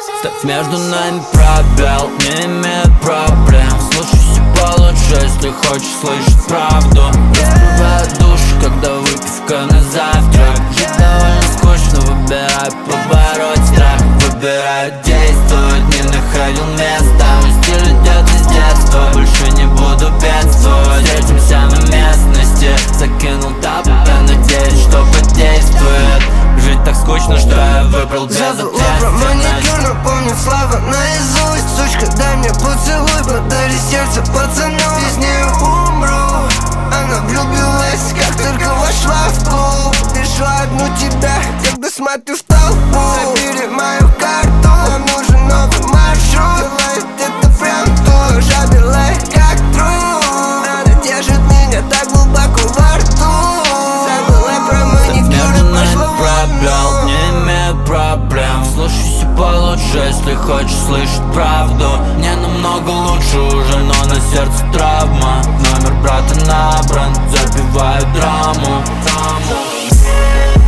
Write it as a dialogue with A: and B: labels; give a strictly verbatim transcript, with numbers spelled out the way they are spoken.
A: Ставь между нами пробел, не имеет проблем. Слушайся получше, если хочешь слышать правду. Раскрывает душу, когда выпивка на завтрак. Жить довольно скучно, выбирай побороть страх. Выбираю действовать, не находил места. Мой стиль идет из детства, больше не буду бедствовать. Встретимся на местности, закинул тап, я надеюсь, что подействует. Жить так скучно, что я выбрал безответственность.
B: Забыла про маникюр, но помню слова наизусть. Сучка, дай мне поцелуй, подари сердце пацану. Без нее умру. Она влюбилась, как только вошла в клуб. Нашла одну тебя, когда смотрю в толпу. Забери мою карту, нам нужен новый маршрут. Делает это прям то, жабелая как труп. Она держит меня так глубоко во рту. Забыла про маникюр и пошла в
A: пробел, не имею проблем. Слушайся получше, если хочешь слышать правду. Мне намного лучше уже, но на сердце травма. Номер брата набран, забиваю драму, драму.